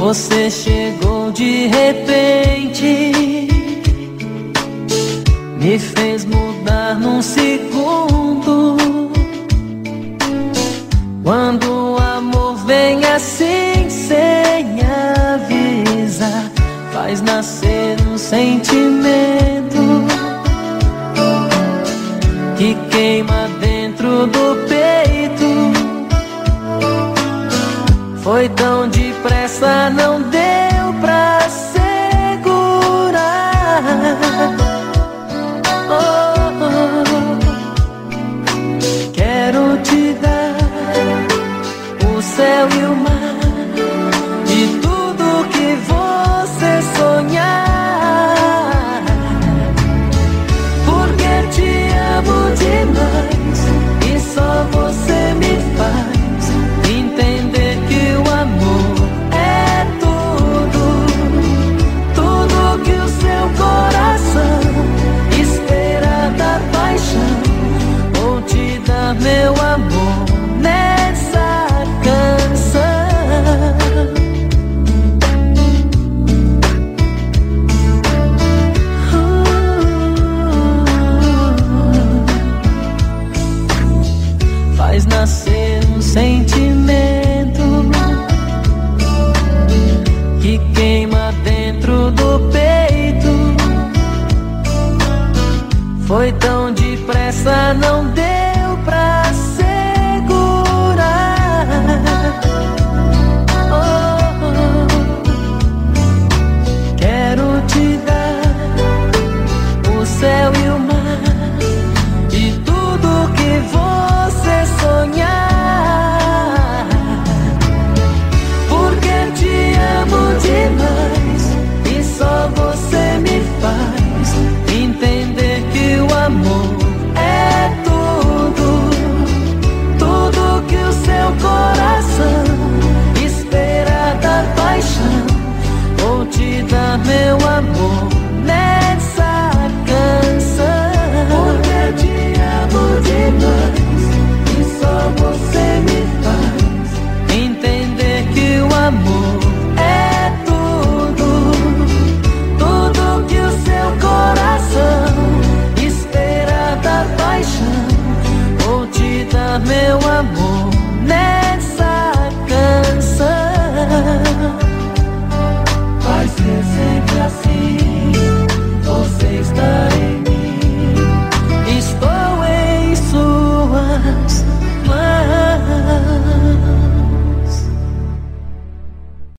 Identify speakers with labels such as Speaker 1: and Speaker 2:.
Speaker 1: Você chegou de repente, me fez mudar num segundo. Quando o amor vem assim sem avisar, faz nascer um sentimento que queima dentro do peito. Foi tão depressa, não deu pra segurar. Oh, oh. Quero te dar o céu e o mar e tudo que você sonhar, porque te amo demais e só você me faz entender que o amor é tudo, tudo que o seu coração espera da paixão. Vou te dar meu amor nessa canção. Faz nascer um sentimento que queima dentro do peito. Foi tão depressa, não deu pra segurar. Oh, oh. Quero te dar o céu e